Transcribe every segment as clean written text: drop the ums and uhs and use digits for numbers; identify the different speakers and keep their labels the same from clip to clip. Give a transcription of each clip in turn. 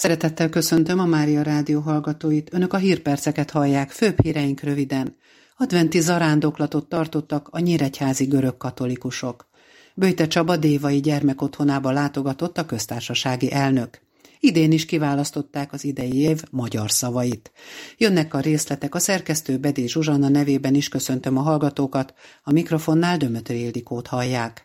Speaker 1: Szeretettel köszöntöm a Mária Rádió hallgatóit. Önök a hírperceket hallják, főbb híreink röviden. Adventi zarándoklatot tartottak a nyíregyházi görög katolikusok. Böjte Csaba dévai gyermekotthonába látogatott a köztársasági elnök. Idén is kiválasztották az idei év magyar szavait. Jönnek a részletek, a szerkesztő Bedély Zsuzsanna nevében is köszöntöm a hallgatókat, a mikrofonnál Dömötör Ildikót hallják.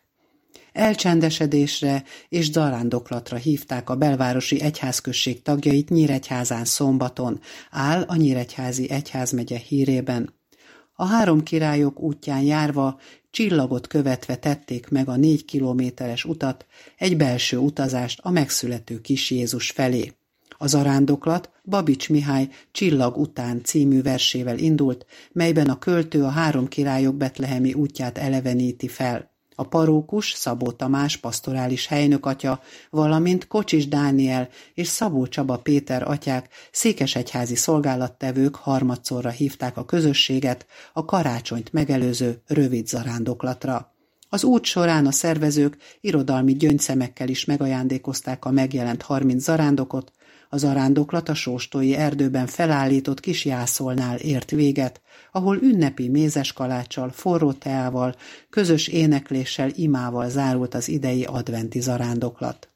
Speaker 1: Elcsendesedésre és zarándoklatra hívták a belvárosi egyházközség tagjait Nyíregyházán szombaton, áll a Nyíregyházi egyházmegye hírében. A három királyok útján járva, csillagot követve tették meg a 4 kilométeres utat, egy belső utazást a megszülető kis Jézus felé. A zarándoklat Babics Mihály Csillag után című versével indult, melyben a költő a három királyok betlehemi útját eleveníti fel. A parókus Szabó Tamás pasztorális helynökatya, valamint Kocsis Dániel és Szabó Csaba Péter atyák székesegyházi szolgálattevők harmadszorra hívták a közösséget a karácsonyt megelőző rövid zarándoklatra. Az út során a szervezők irodalmi gyöngyszemekkel is megajándékozták a megjelent 30 zarándokot. A zarándoklat a sóstói erdőben felállított kis jászolnál ért véget, ahol ünnepi mézeskaláccsal, forró teával, közös énekléssel, imával zárult az idei adventi zarándoklat.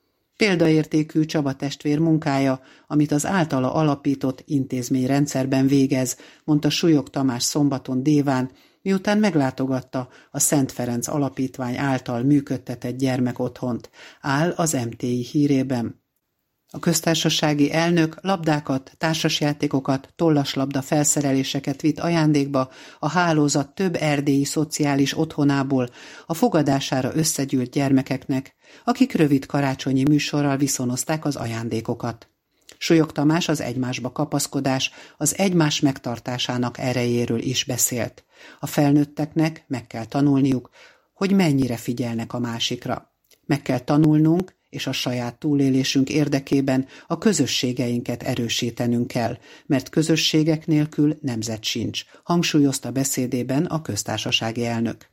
Speaker 1: Példaértékű Csaba testvér munkája, amit az általa alapított intézményrendszerben végez, mondta Súlyog Tamás szombaton Déván, miután meglátogatta a Szent Ferenc Alapítvány által működtetett gyermekotthont, áll az MTI hírében. A köztársasági elnök labdákat, társasjátékokat, tollaslabda felszereléseket vitt ajándékba a hálózat több erdélyi szociális otthonából a fogadására összegyűlt gyermekeknek, akik rövid karácsonyi műsorral viszonozták az ajándékokat. Súlyog Tamás az egymásba kapaszkodás, az egymás megtartásának erejéről is beszélt. A felnőtteknek meg kell tanulniuk, hogy mennyire figyelnek a másikra. Meg kell tanulnunk, és a saját túlélésünk érdekében a közösségeinket erősítenünk kell, mert közösségek nélkül nemzet sincs, hangsúlyozta beszédében a köztársasági elnök.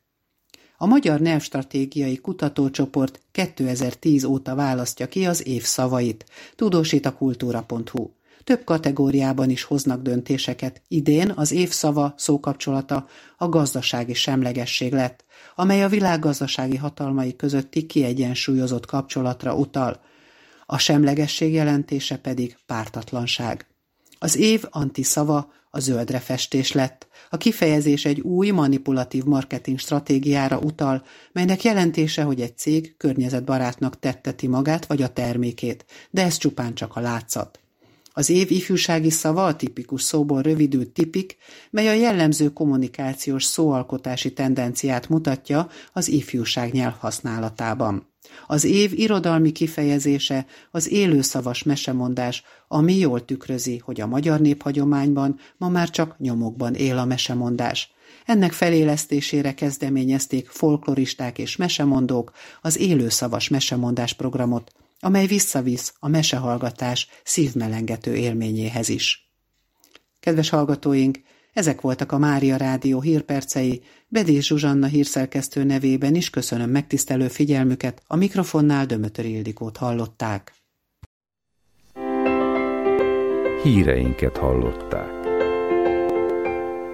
Speaker 1: A Magyar Nyelvstratégiai Kutatócsoport 2010 óta választja ki az év szavait, tudósít a kultúra.hu. Több kategóriában is hoznak döntéseket. Idén az év szava szókapcsolata a gazdasági semlegesség lett, amely a világgazdasági hatalmai közötti kiegyensúlyozott kapcsolatra utal. A semlegesség jelentése pedig pártatlanság. Az év antiszava a zöldre festés lett. A kifejezés egy új manipulatív marketing stratégiára utal, melynek jelentése, hogy egy cég környezetbarátnak tetteti magát vagy a termékét, de ez csupán csak a látszat. Az év ifjúsági szava a tipikus szóból rövidült tipik, mely a jellemző kommunikációs szóalkotási tendenciát mutatja az ifjúság nyelvhasználatában. Az év irodalmi kifejezése az élőszavas mesemondás, ami jól tükrözi, hogy a magyar néphagyományban ma már csak nyomokban él a mesemondás. Ennek felélesztésére kezdeményezték folkloristák és mesemondók az élőszavas mesemondás programot, amely visszavisz a mesehallgatás szívmelengető élményéhez is. Kedves hallgatóink, ezek voltak a Mária Rádió hírpercei, Bedély Zsuzsanna hírszerkesztő nevében is köszönöm megtisztelő figyelmüket, a mikrofonnál Dömötör Ildikót hallották.
Speaker 2: Híreinket hallották.